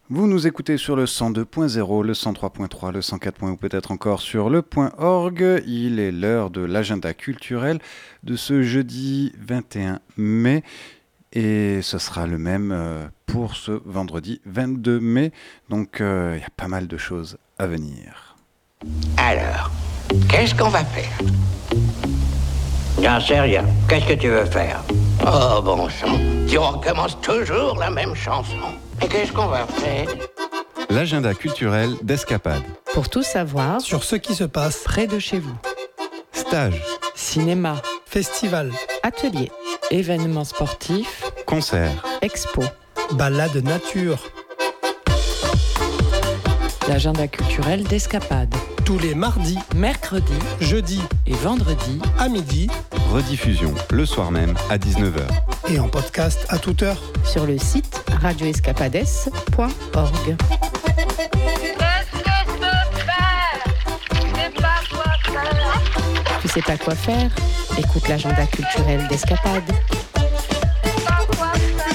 Vous nous écoutez sur le 102.0, le 103.3, le 104. Ou peut-être encore sur le .org. Il est l'heure de l'agenda culturel de ce jeudi 21 mai. Et ce sera le même pour ce vendredi 22 mai. Donc il y a pas mal de choses à venir. Alors, qu'est-ce qu'on va faire? J'en sais rien. Qu'est-ce que tu veux faire? Oh, bon sang. Tu recommences toujours la même chanson. Et qu'est-ce qu'on va faire? L'agenda culturel d'Escapade. Pour tout savoir sur ce qui se passe près de chez vous. Stage, Cinéma, festival, atelier, événements sportifs, concert, expo. balade nature, L'agenda culturel d'Escapade. tous les mardis, Mercredi jeudis et vendredi à midi rediffusion le soir même à 19h. et en podcast à toute heure. sur le site radioescapades.org. Qu'est-ce que je peux faire? Je sais pas quoi faire. Tu sais pas quoi faire? Écoute l'agenda culturel d'Escapade. Je sais pas quoi faire.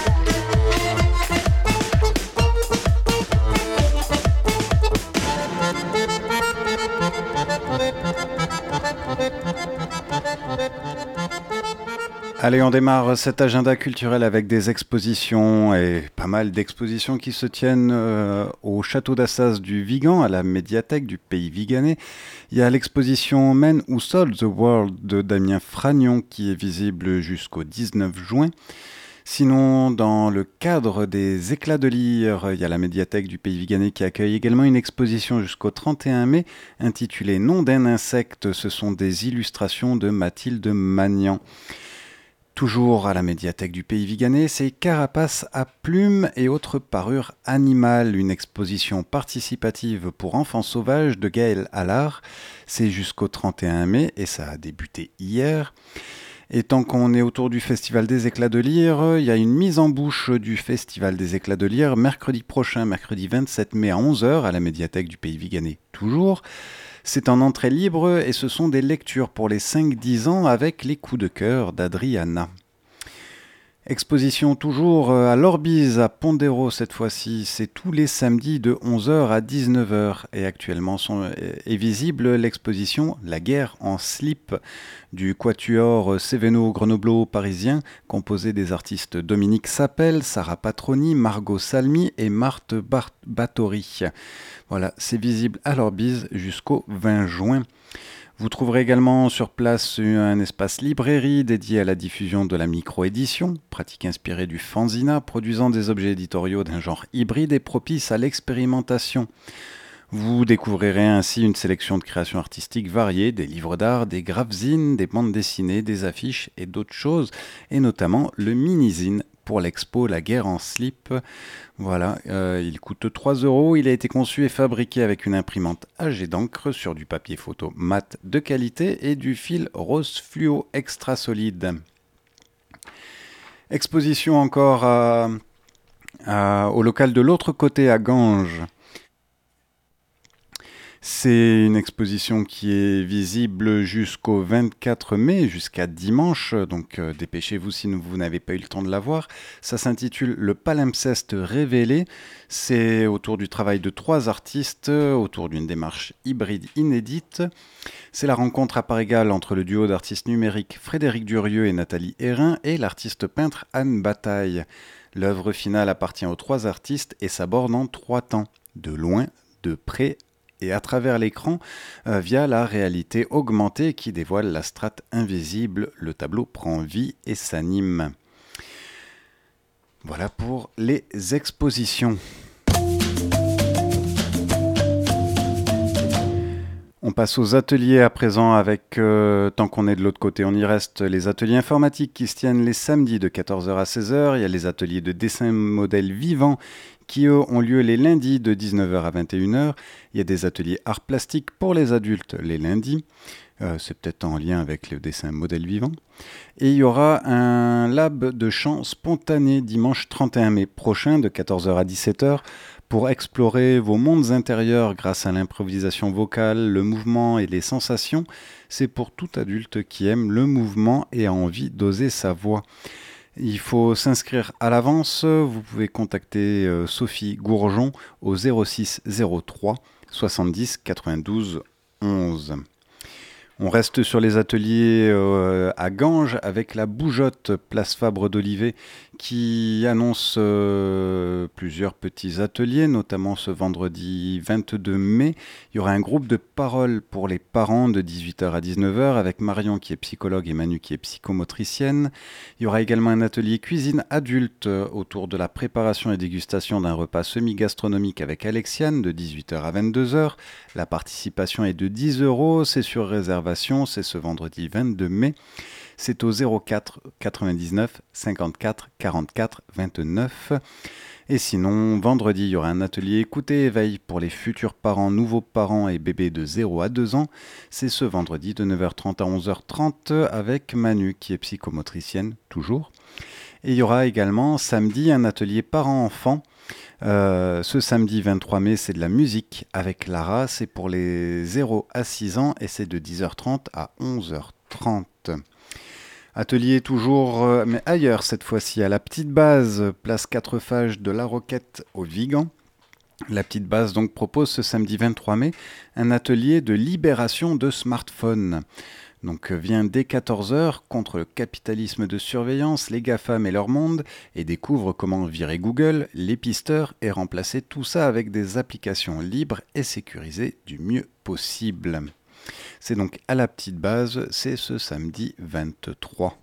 Allez, on démarre cet agenda culturel avec des expositions et pas mal d'expositions qui se tiennent au château d'Assas du Vigan, à la médiathèque du pays viganais. Il y a l'exposition Men Who Sold the World de Damien Fragnon qui est visible jusqu'au 19 juin. Sinon, dans le cadre des éclats de lire, il y a la médiathèque du pays viganais qui accueille également une exposition jusqu'au 31 mai intitulée Nom d'un insecte. Ce sont des illustrations de Mathilde Magnan. Toujours à la médiathèque du pays viganais, c'est Carapace à plumes et autres parures animales, une exposition participative pour enfants sauvages de Gaël Allard. C'est jusqu'au 31 mai et ça a débuté hier. Et tant qu'on est autour du Festival des éclats de lire, il y a une mise en bouche du Festival des éclats de lire mercredi prochain, mercredi 27 mai à 11h à la médiathèque du pays viganais toujours. C'est en entrée libre et ce sont des lectures pour les 5-10 ans avec les coups de cœur d'Adriana. Exposition toujours à l'Orbise à Pondero cette fois-ci, c'est tous les samedis de 11h à 19h et actuellement est visible l'exposition La guerre en slip du quatuor Céveno Grenoblo parisien composé des artistes Dominique Sapel, Sarah Patroni, Margot Salmi et Marthe Bathory. Voilà, c'est visible à l'Orbise jusqu'au 20 juin. Vous trouverez également sur place un espace librairie dédié à la diffusion de la micro-édition, pratique inspirée du fanzina, produisant des objets éditoriaux d'un genre hybride et propice à l'expérimentation. Vous découvrirez ainsi une sélection de créations artistiques variées, des livres d'art, des graphzines, des bandes dessinées, des affiches et d'autres choses, et notamment le mini-zine pour l'expo La guerre en slip. Voilà, il coûte 3 €, il a été conçu et fabriqué avec une imprimante à jet d'encre sur du papier photo mat de qualité et du fil rose fluo extra solide. Exposition encore au local de l'autre côté à Ganges. C'est une exposition qui est visible jusqu'au 24 mai, jusqu'à dimanche, donc dépêchez-vous si vous n'avez pas eu le temps de la voir. Ça s'intitule Le palimpseste révélé. C'est autour du travail de 3 artistes, autour d'une démarche hybride inédite. C'est la rencontre à part égale entre le duo d'artistes numériques Frédéric Durieux et Nathalie Hérin et l'artiste peintre Anne Bataille. L'œuvre finale appartient aux 3 artistes et s'aborde en 3 temps, de loin, de près et à travers l'écran via la réalité augmentée qui dévoile la strate invisible. Le tableau prend vie et s'anime. Voilà pour les expositions. On passe aux ateliers à présent avec, tant qu'on est de l'autre côté, on y reste, les ateliers informatiques qui se tiennent les samedis de 14h à 16h. Il y a les ateliers de dessin modèle vivant qui eux ont lieu les lundis de 19h à 21h. Il y a des ateliers art plastique pour les adultes les lundis. C'est peut-être en lien avec le dessin modèle vivant. Et il y aura un lab de chant spontané dimanche 31 mai prochain de 14h à 17h pour explorer vos mondes intérieurs grâce à l'improvisation vocale, le mouvement et les sensations. C'est pour tout adulte qui aime le mouvement et a envie d'oser sa voix. Il faut s'inscrire à l'avance. Vous pouvez contacter Sophie Gourjon au 06 03 70 92 11. On reste sur les ateliers à Ganges avec la Bougeotte, place Fabre d'Olivet, qui annonce plusieurs petits ateliers, notamment ce vendredi 22 mai. Il y aura un groupe de parole pour les parents de 18h à 19h avec Marion qui est psychologue et Manu qui est psychomotricienne. Il y aura également un atelier cuisine adulte autour de la préparation et dégustation d'un repas semi-gastronomique avec Alexiane de 18h à 22h. La participation est de 10 €, c'est sur réservation, c'est ce vendredi 22 mai. C'est au 04 99 54 44 29. Et sinon, vendredi, il y aura un atelier écoute et éveil pour les futurs parents, nouveaux parents et bébés de 0 à 2 ans. C'est ce vendredi de 9h30 à 11h30 avec Manu qui est psychomotricienne, toujours. Et il y aura également samedi un atelier parents-enfants. Ce samedi 23 mai, c'est de la musique avec Lara. C'est pour les 0 à 6 ans et c'est de 10h30 à 11h30. Atelier toujours, mais ailleurs cette fois-ci, à la Petite Base, place 4 Fages de la Roquette au Vigan. La Petite Base donc propose ce samedi 23 mai un atelier de libération de smartphones. Donc vient dès 14h contre le capitalisme de surveillance, les GAFAM et leur monde, et découvre comment virer Google, les pisteurs, et remplacer tout ça avec des applications libres et sécurisées du mieux possible. C'est donc à la Petite Base, c'est ce samedi 23.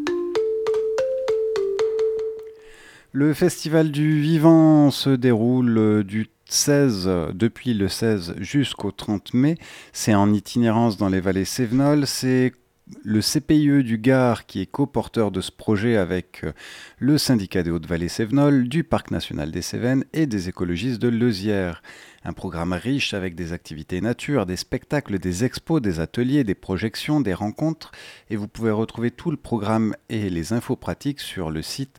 Le Festival du Vivant se déroule depuis le 16 jusqu'au 30 mai. C'est en itinérance dans les vallées cévenoles. C'est le CPIE du Gard qui est coporteur de ce projet avec le syndicat des Hautes-Vallées cévenoles, du Parc national des Cévennes et des écologistes de Leuzière. Un programme riche avec des activités nature, des spectacles, des expos, des ateliers, des projections, des rencontres. Et vous pouvez retrouver tout le programme et les infos pratiques sur le site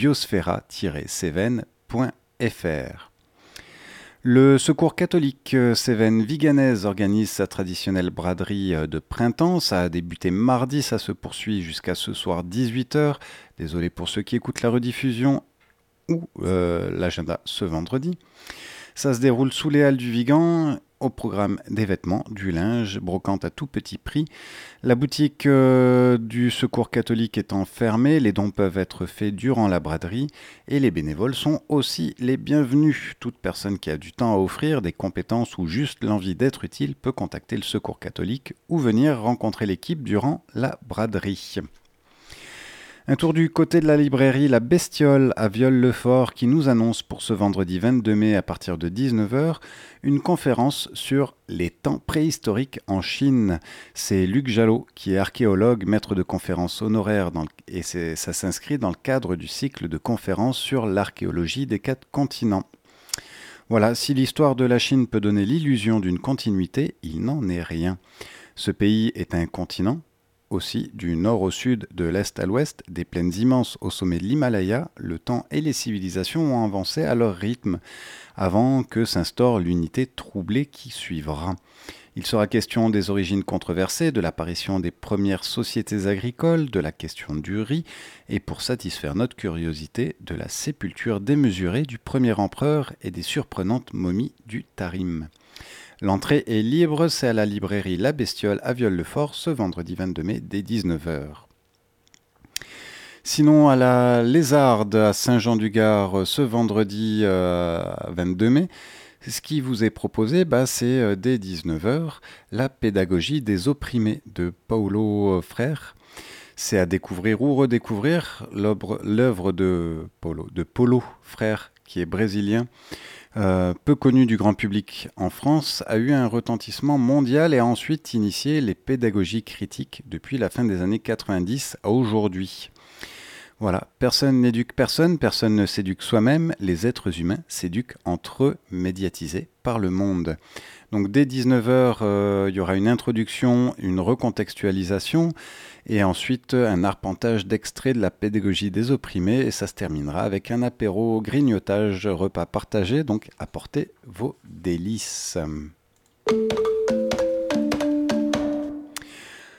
biosphera-cévennes.fr. Le Secours catholique Cévennes-Viganaise organise sa traditionnelle braderie de printemps. Ça a débuté mardi, ça se poursuit jusqu'à ce soir 18h. Désolé pour ceux qui écoutent la rediffusion ou l'agenda ce vendredi. Ça se déroule sous les halles du Vigan, au programme des vêtements, du linge, brocante à tout petit prix. La boutique du Secours catholique étant fermée, les dons peuvent être faits durant la braderie et les bénévoles sont aussi les bienvenus. Toute personne qui a du temps à offrir, des compétences ou juste l'envie d'être utile peut contacter le Secours catholique ou venir rencontrer l'équipe durant la braderie. Un tour du côté de la librairie La Bestiole à Viol-le-Fort qui nous annonce pour ce vendredi 22 mai à partir de 19h une conférence sur les temps préhistoriques en Chine. C'est Luc Jalot qui est archéologue, maître de conférences honoraire et ça s'inscrit dans le cadre du cycle de conférences sur l'archéologie des 4 continents. Voilà, si l'histoire de la Chine peut donner l'illusion d'une continuité, il n'en est rien. Ce pays est un continent, aussi du nord au sud, de l'est à l'ouest, des plaines immenses au sommet de l'Himalaya, le temps et les civilisations ont avancé à leur rythme, avant que s'instaure l'unité troublée qui suivra. Il sera question des origines controversées, de l'apparition des premières sociétés agricoles, de la question du riz, et pour satisfaire notre curiosité, de la sépulture démesurée du premier empereur et des surprenantes momies du Tarim. L'entrée est libre, c'est à la librairie La Bestiole à Viol-le-Fort ce vendredi 22 mai dès 19h. Sinon, à la Lézarde à Saint-Jean-du-Gard ce vendredi 22 mai, ce qui vous est proposé, c'est dès 19h la pédagogie des opprimés de Paulo Freire. C'est à découvrir ou redécouvrir l'œuvre de Paulo Freire, qui est brésilien. Peu connu du grand public en France, a eu un retentissement mondial et a ensuite initié les pédagogies critiques depuis la fin des années 90 à aujourd'hui. Voilà, personne n'éduque personne, personne ne s'éduque soi-même, les êtres humains s'éduquent entre eux, médiatisés par le monde. Donc dès 19h, il y aura une introduction, une recontextualisation et ensuite un arpentage d'extraits de la pédagogie des opprimés et ça se terminera avec un apéro grignotage, repas partagé, donc apportez vos délices.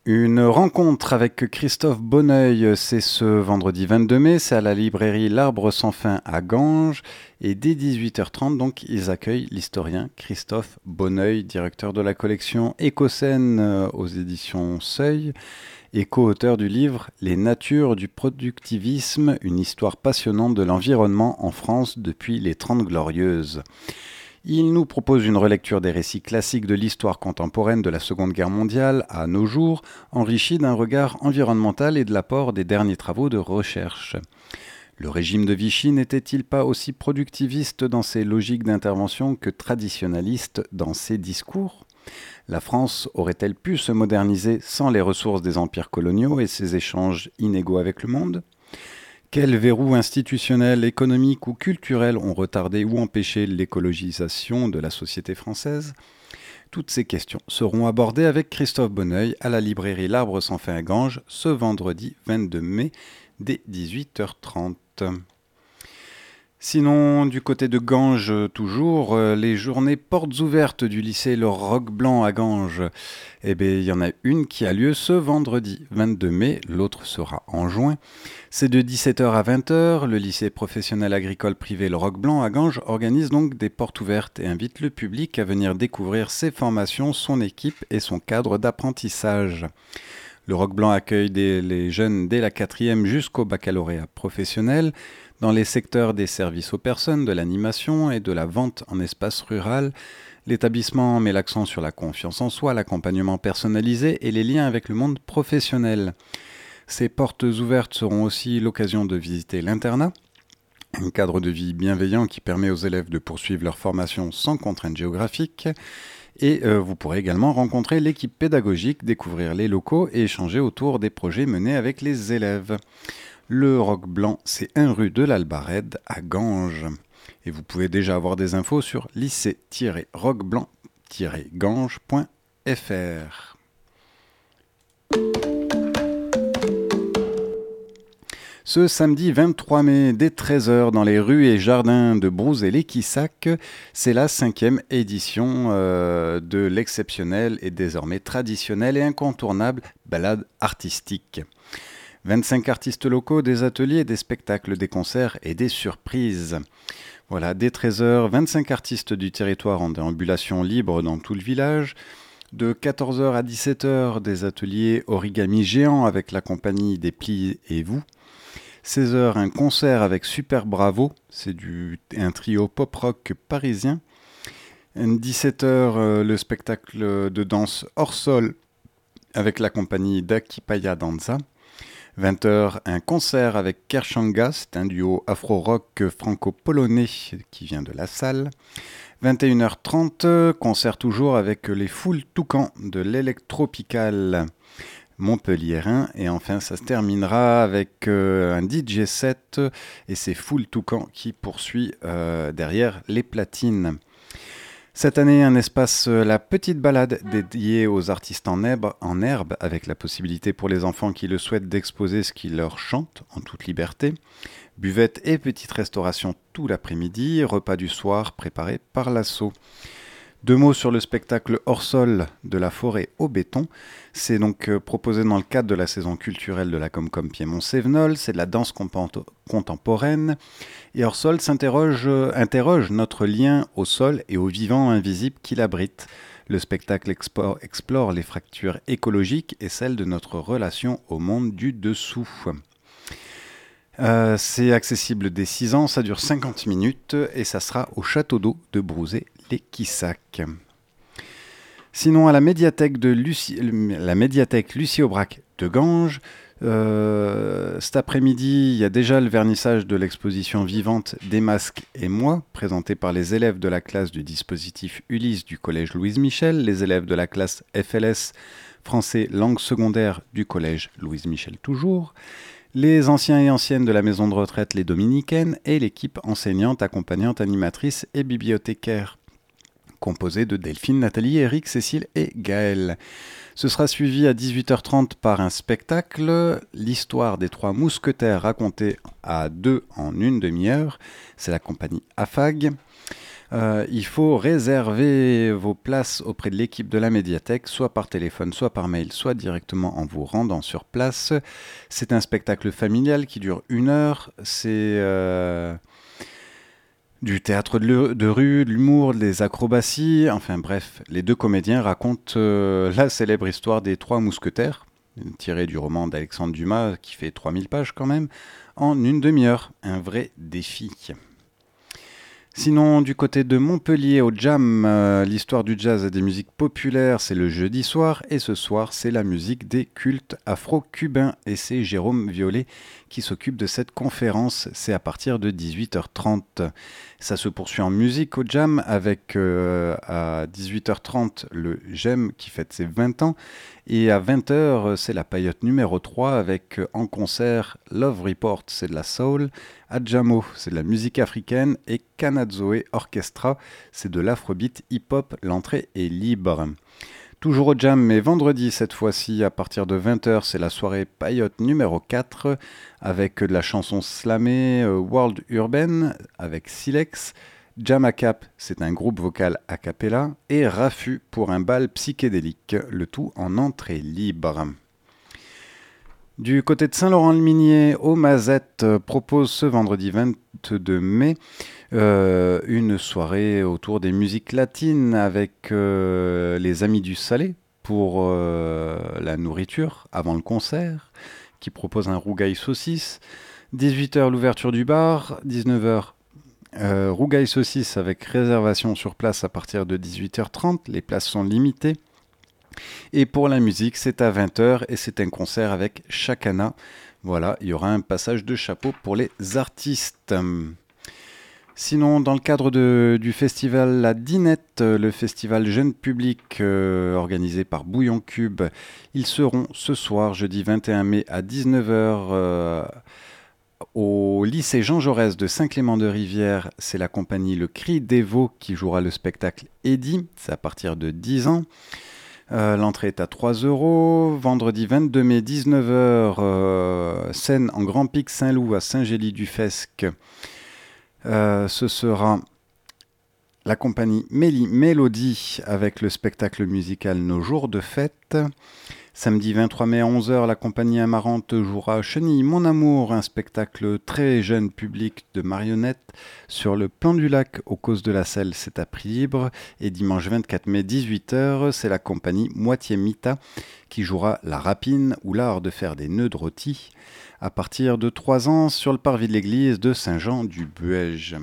Une rencontre avec Christophe Bonneuil, c'est ce vendredi 22 mai, c'est à la librairie L'Arbre sans fin à Ganges. Et dès 18h30, donc, ils accueillent l'historien Christophe Bonneuil, directeur de la collection Écocène aux éditions Seuil et co-auteur du livre Les natures du productivisme, une histoire passionnante de l'environnement en France depuis les 30 Glorieuses. Il nous propose une relecture des récits classiques de l'histoire contemporaine de la Seconde Guerre mondiale à nos jours, enrichi d'un regard environnemental et de l'apport des derniers travaux de recherche. Le régime de Vichy n'était-il pas aussi productiviste dans ses logiques d'intervention que traditionnaliste dans ses discours ? La France aurait-elle pu se moderniser sans les ressources des empires coloniaux et ses échanges inégaux avec le monde ? Quels verrous institutionnels, économiques ou culturels ont retardé ou empêché l'écologisation de la société française ? Toutes ces questions seront abordées avec Christophe Bonneuil à la librairie L'Arbre sans fin à Ganges ce vendredi 22 mai dès 18h30. Sinon, du côté de Ganges, toujours, les journées portes ouvertes du lycée Le Roc Blanc à Ganges. Eh bien, il y en a une qui a lieu ce vendredi 22 mai, l'autre sera en juin. C'est de 17h à 20h. Le lycée professionnel agricole privé Le Roc Blanc à Ganges organise donc des portes ouvertes et invite le public à venir découvrir ses formations, son équipe et son cadre d'apprentissage. Le Roc Blanc accueille les jeunes dès la 4e jusqu'au baccalauréat professionnel. Dans les secteurs des services aux personnes, de l'animation et de la vente en espace rural, l'établissement met l'accent sur la confiance en soi, l'accompagnement personnalisé et les liens avec le monde professionnel. Ces portes ouvertes seront aussi l'occasion de visiter l'internat, un cadre de vie bienveillant qui permet aux élèves de poursuivre leur formation sans contraintes géographiques. Et vous pourrez également rencontrer l'équipe pédagogique, découvrir les locaux et échanger autour des projets menés avec les élèves. Le Roc Blanc, c'est 1 rue de l'Albarède à Ganges. Et vous pouvez déjà avoir des infos sur lycée-rocblanc-ganges.fr. Ce samedi 23 mai, dès 13h, dans les rues et jardins de Brouze-et-les-Quissac, c'est la 5e édition de l'exceptionnelle et désormais traditionnelle et incontournable balade artistique. 25 artistes locaux, des ateliers, des spectacles, des concerts et des surprises. Voilà, dès 13h, 25 artistes du territoire en déambulation libre dans tout le village. De 14h à 17h, des ateliers origami géants avec la compagnie des Plis et vous. 16h, un concert avec Super Bravo, c'est un trio pop-rock parisien. 17h, le spectacle de danse hors sol avec la compagnie d'Akipaya Danza. 20h, un concert avec Kershanga, c'est un duo afro-rock franco-polonais qui vient de la salle. 21h30, concert toujours avec les Foules Toucan de l'Electropical montpelliérain. Et enfin, ça se terminera avec un DJ set et c'est Foules Toucan qui poursuit derrière les platines. Cette année, un espace La Petite Balade dédié aux artistes en herbe avec la possibilité pour les enfants qui le souhaitent d'exposer ce qui leur chante en toute liberté. Buvette et petite restauration tout l'après-midi, repas du soir préparé par l'assaut. 2 mots sur le spectacle hors sol de la forêt au béton. C'est donc proposé dans le cadre de la saison culturelle de la Comcom Piémont-Sévenol. C'est de la danse contemporaine. Et hors sol interroge notre lien au sol et au vivant invisible qui l'abrite. Le spectacle explore les fractures écologiques et celles de notre relation au monde du dessous. C'est accessible dès 6 ans, ça dure 50 minutes et ça sera au château d'eau de Brouze-et-les-Quissac. Sinon, à la médiathèque Lucie Aubrac de Ganges, cet après-midi, il y a déjà le vernissage de l'exposition vivante Des masques et moi, présentée par les élèves de la classe du dispositif Ulysse du collège Louise Michel, les élèves de la classe FLS français langue secondaire du collège Louise Michel toujours, les anciens et anciennes de la maison de retraite Les Dominicaines et l'équipe enseignante, accompagnante, animatrice et bibliothécaire, composée de Delphine, Nathalie, Eric, Cécile et Gaël. Ce sera suivi à 18h30 par un spectacle, l'histoire des 3 mousquetaires racontée à 2 en une demi-heure. C'est la compagnie AFAG. Il faut réserver vos places auprès de l'équipe de la médiathèque, soit par téléphone, soit par mail, soit directement en vous rendant sur place. C'est un spectacle familial qui dure 1 heure. C'est du théâtre de rue, de l'humour, des acrobaties. Enfin bref, les 2 comédiens racontent la célèbre histoire des 3 mousquetaires, tirée du roman d'Alexandre Dumas, qui fait 3000 pages quand même, en 1 demi-heure. Un vrai défi. Sinon, du côté de Montpellier, au Jam, l'histoire du jazz et des musiques populaires, c'est le jeudi soir. Et ce soir, c'est la musique des cultes afro-cubains. Et c'est Jérôme Violet qui s'occupe de cette conférence. C'est à partir de 18h30. Ça se poursuit en musique au Jam avec à 18h30 le GEM qui fête ses 20 ans. Et à 20h, c'est la paillote numéro 3 avec en concert Love Report, c'est de la soul, Adjamo, c'est de la musique africaine et Kanazoe Orchestra, c'est de l'afrobeat hip-hop. L'entrée est libre. Toujours au Jam, mais vendredi cette fois-ci, à partir de 20h, c'est la soirée paillote numéro 4 avec de la chanson slamée World Urban avec Silex. Jamacap, c'est un groupe vocal a cappella, et Rafu pour un bal psychédélique, le tout en entrée libre. Du côté de Saint-Laurent-le-Minier, au Mazette propose ce vendredi 22 mai une soirée autour des musiques latines avec les Amis du Salé pour la nourriture avant le concert, qui propose un rougail saucisse. 18h l'ouverture du bar, 19h rougail saucisse avec réservation sur place à partir de 18h30. Les places sont limitées. Et pour la musique, c'est à 20h et c'est un concert avec Chacana. Voilà, il y aura un passage de chapeau pour les artistes. Sinon, dans le cadre du festival La Dinette, le festival jeune public organisé par Bouillon Cube, ils seront ce soir, jeudi 21 mai à 19h, au lycée Jean Jaurès de Saint-Clément-de-Rivière. C'est la compagnie Le Cri des Veaux qui jouera le spectacle Eddie. C'est à partir de 10 ans. L'entrée est à 3 €. Vendredi 22 mai, 19h, scène en Grand Pic Saint-Loup à Saint-Gély-du-Fesque. Ce sera la compagnie Mélodie avec le spectacle musical Nos Jours de Fête. Samedi 23 mai à 11h, la compagnie Amarante jouera Chenille Mon Amour, un spectacle très jeune public de marionnettes sur le plan du lac aux Causes de la Selle, c'est à prix libre. Et dimanche 24 mai 18h, c'est la compagnie Moitié Mita qui jouera La Rapine ou l'art de faire des nœuds de rôti à partir de 3 ans sur le parvis de l'église de Saint-Jean-du-Buège.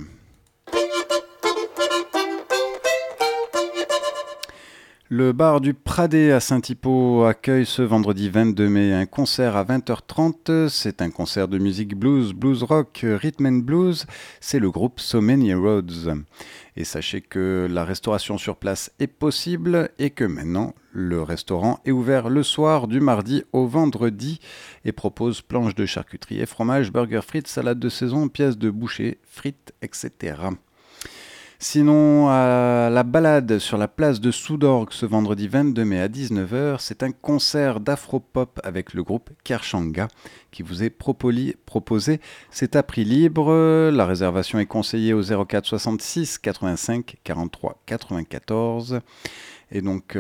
Le bar du Pradet à Saint-Hypo accueille ce vendredi 22 mai un concert à 20h30. C'est un concert de musique blues, blues rock, rhythm and blues. C'est le groupe So Many Roads. Et sachez que la restauration sur place est possible et que maintenant le restaurant est ouvert le soir du mardi au vendredi et propose planches de charcuterie et fromage, burgers, frites, salade de saison, pièces de boucher, frites, etc. Sinon, à la balade sur la place de Soudorgue ce vendredi 22 mai à 19h, c'est un concert d'afro-pop avec le groupe Kershanga qui vous est proposé. C'est à prix libre. La réservation est conseillée au 04 66 85 43 94. Et donc,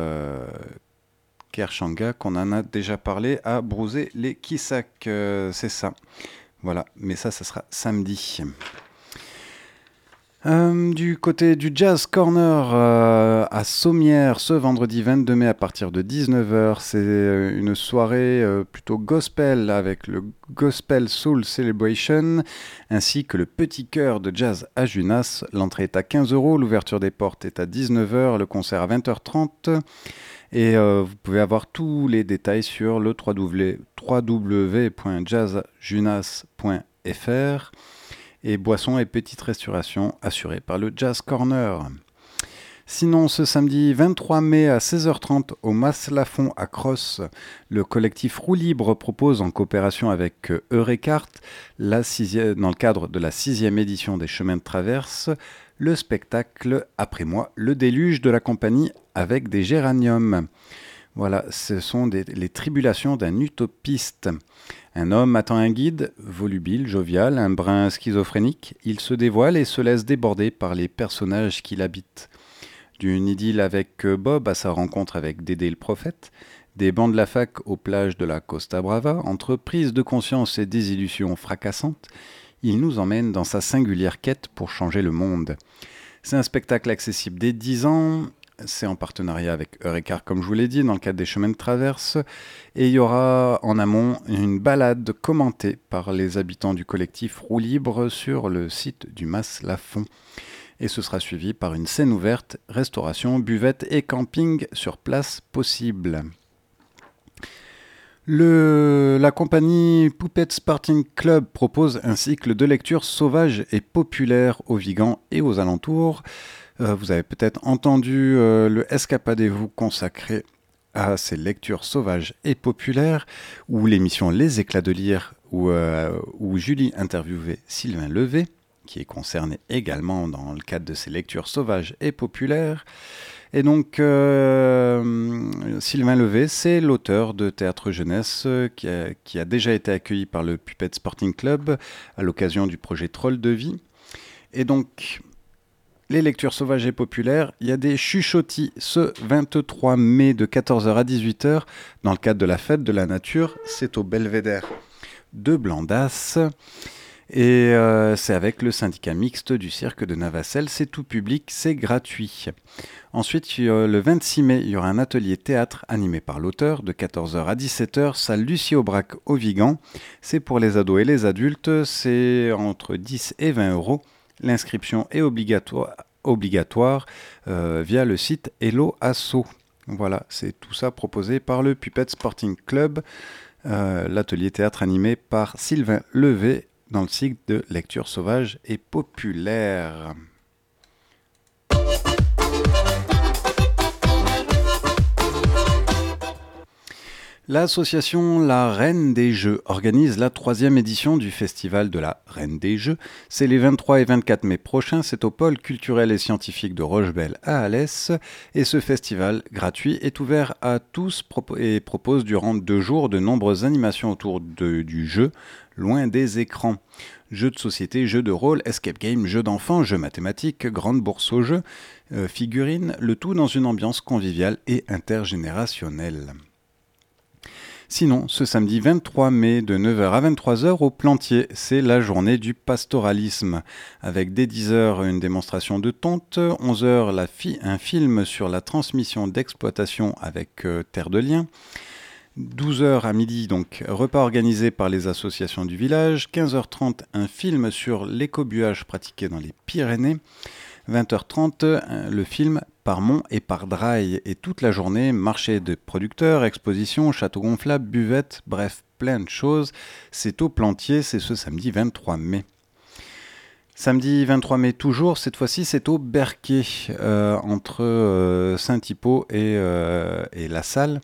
Kershanga, qu'on en a déjà parlé, à Brouzé-les-Quissac. C'est ça. Voilà, mais ça sera samedi. Du côté du Jazz Corner à Sommières, ce vendredi 22 mai à partir de 19h, c'est une soirée plutôt gospel avec le Gospel Soul Celebration ainsi que le Petit Cœur de Jazz à Junas. L'entrée est à 15 €, l'ouverture des portes est à 19h, le concert à 20h30 et vous pouvez avoir tous les détails sur le www.jazzjunas.fr. Et boissons et petite restauration assurée par le Jazz Corner. Sinon, ce samedi 23 mai à 16h30 au Mas-Lafon à Cross, le collectif Roue Libre propose en coopération avec Eurecart, dans le cadre de la 6e édition des Chemins de Traverse, le spectacle Après moi, le déluge de la compagnie avec des géraniums. Voilà, ce sont les tribulations d'un utopiste. Un homme attend un guide, volubile, jovial, un brin schizophrénique. Il se dévoile et se laisse déborder par les personnages qui l'habitent. D'une idylle avec Bob à sa rencontre avec Dédé le prophète, des bancs de la fac aux plages de la Costa Brava, entre prise de conscience et désillusions fracassantes, il nous emmène dans sa singulière quête pour changer le monde. C'est un spectacle accessible dès 10 ans, c'est en partenariat avec Eureka, comme je vous l'ai dit, dans le cadre des chemins de traverse, et il y aura en amont une balade commentée par les habitants du collectif Roue Libre sur le site du Mas-Lafon. Et ce sera suivi par une scène ouverte, restauration, buvette et camping sur place possible. La compagnie Puppet Sporting Club propose un cycle de lecture sauvage et populaire au Vigan et aux alentours. Vous avez peut-être entendu le Escapadez-vous consacré à ces lectures sauvages et populaires, ou l'émission Les Éclats de lire, où Julie interviewait Sylvain Levé, qui est concerné également dans le cadre de ces lectures sauvages et populaires. Et donc, Sylvain Levé, c'est l'auteur de Théâtre Jeunesse qui a déjà été accueilli par le Puppet Sporting Club à l'occasion du projet Troll de vie. Et donc, les lectures sauvages et populaires, il y a des chuchotis ce 23 mai de 14h à 18h dans le cadre de la fête de la nature. C'est au Belvédère de Blandas. Et c'est avec le syndicat mixte du cirque de Navacelles. C'est tout public, c'est gratuit. Ensuite, le 26 mai, il y aura un atelier théâtre animé par l'auteur de 14h à 17h, salle Lucie Aubrac au Vigan. C'est pour les ados et les adultes, c'est entre 10 et 20 euros. L'inscription est obligatoire via le site Hello Asso. Voilà, c'est tout ça proposé par le Puppet Sporting Club, l'atelier théâtre animé par Sylvain Levé dans le cycle de lecture sauvage et populaire. L'association La Reine des Jeux organise la 3e édition du festival de la Reine des Jeux. C'est les 23 et 24 mai prochains, c'est au pôle culturel et scientifique de Rochebelle à Alès. Et ce festival gratuit est ouvert à tous et propose durant 2 jours de nombreuses animations autour du jeu, loin des écrans. Jeux de société, jeux de rôle, escape game, jeux d'enfants, jeux mathématiques, grande bourse aux jeux, figurines, le tout dans une ambiance conviviale et intergénérationnelle. Sinon, ce samedi 23 mai de 9h à 23h au Plantier, c'est la journée du pastoralisme. Avec dès 10h une démonstration de tonte, 11h un film sur la transmission d'exploitation avec Terre de Liens. 12h à midi, donc repas organisé par les associations du village. 15h30, un film sur l'écobuage pratiqué dans les Pyrénées. 20h30, le film Par Mont et par Draille. Et toute la journée, marché de producteurs, expositions, château gonflable, buvette, bref, plein de choses. C'est au Plantier, c'est ce samedi 23 mai. Samedi 23 mai toujours, cette fois-ci c'est au Berquet, entre Saint-Hypo et La Salle.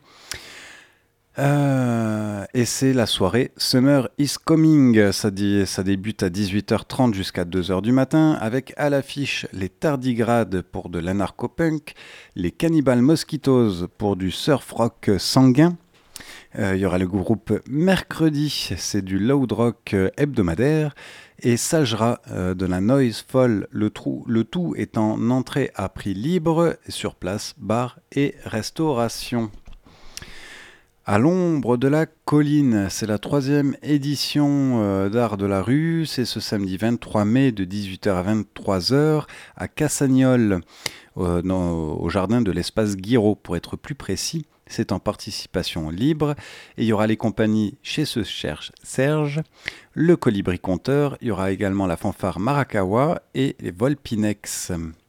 Et c'est la soirée Summer is Coming, ça débute à 18h30 jusqu'à 2h du matin, avec à l'affiche les Tardigrades pour de l'anarcho-punk, les Cannibal Mosquitoes pour du surf rock sanguin. Il y aura le groupe Mercredi, c'est du loud rock hebdomadaire, et Sajra de la noise folle, le tout est en entrée à prix libre, sur place, bar et restauration. À l'ombre de la colline, c'est la 3e édition d'Art de la rue. C'est ce samedi 23 mai de 18h à 23h à Cassagnol, au jardin de l'espace Guiraud, pour être plus précis. C'est en participation libre. Et il y aura les compagnies Chez ce cherche Serge, le Colibri Conteur. Il y aura également la fanfare Marakawa et les Volpinex.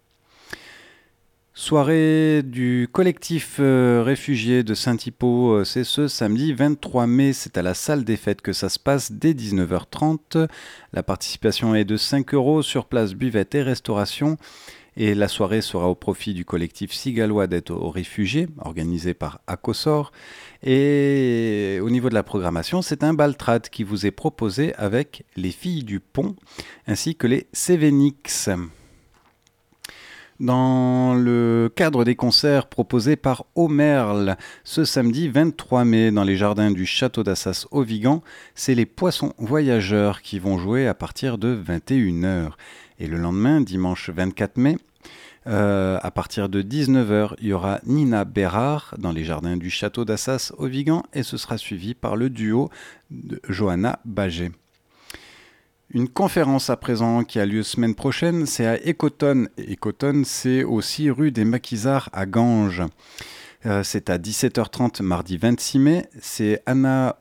Soirée du collectif réfugié de Saint-Hypo, c'est ce samedi 23 mai, c'est à la salle des fêtes que ça se passe dès 19h30. La participation est de 5 € sur place buvette et restauration. Et la soirée sera au profit du collectif Cigalois d'aide aux réfugiés, organisé par Acosor. Et au niveau de la programmation, c'est un baltrade qui vous est proposé avec les Filles du Pont, ainsi que les Cévenix. Dans le cadre des concerts proposés par Omerle ce samedi 23 mai dans les jardins du Château d'Assas au Vigan, c'est les Poissons Voyageurs qui vont jouer à partir de 21h. Et le lendemain, dimanche 24 mai, à partir de 19h, il y aura Nina Bérard dans les jardins du Château d'Assas au Vigan et ce sera suivi par le duo de Johanna Baget. Une conférence à présent qui a lieu semaine prochaine, c'est à Écotone. Écotone, c'est au 6 rue des Maquisards à Ganges. C'est à 17h30 mardi 26 mai. C'est Anna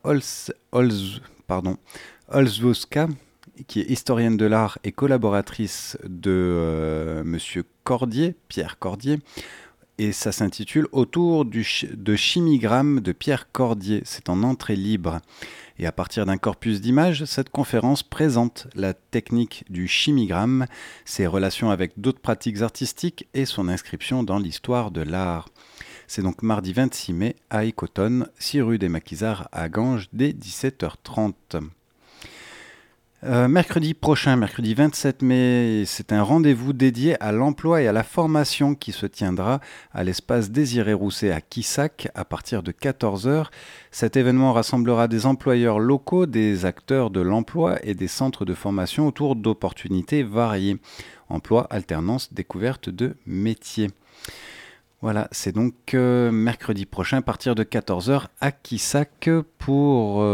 Olszewska, qui est historienne de l'art et collaboratrice de Monsieur Cordier, Pierre Cordier. Et ça s'intitule « Autour de chimigramme de Pierre Cordier ». C'est en entrée libre. Et à partir d'un corpus d'images, cette conférence présente la technique du chimigramme, ses relations avec d'autres pratiques artistiques et son inscription dans l'histoire de l'art. C'est donc mardi 26 mai à Écotone, 6 rue des Maquisards à Ganges, dès 17h30. Mercredi prochain, mercredi 27 mai, c'est un rendez-vous dédié à l'emploi et à la formation qui se tiendra à l'espace Désiré-Rousset à Quissac à partir de 14h. Cet événement rassemblera des employeurs locaux, des acteurs de l'emploi et des centres de formation autour d'opportunités variées. Emploi, alternance, découverte de métiers. Voilà, c'est donc mercredi prochain à partir de 14h à Quissac pour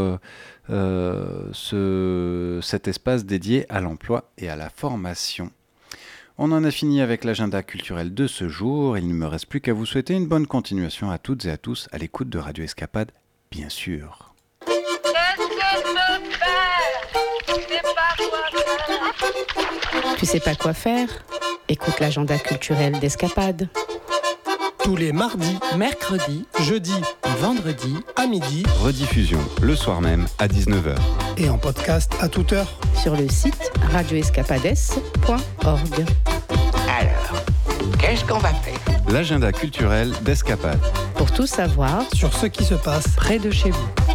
cet espace dédié à l'emploi et à la formation. On en a fini avec l'agenda culturel de ce jour. Il ne me reste plus qu'à vous souhaiter une bonne continuation à toutes et à tous à l'écoute de Radio Escapade, bien sûr. Qu'est-ce que je peux faire? Je sais pas quoi faire. Tu sais pas quoi faire? Écoute l'agenda culturel d'Escapade. Tous les mardis, Mercredi jeudis et vendredi à midi Rediffusion le soir même à 19h. et en podcast à toute heure. Sur le site radioescapades.org. Alors, qu'est-ce qu'on va faire? L'agenda culturel d'Escapade. Pour tout savoir Sur ce qui se passe près de chez vous.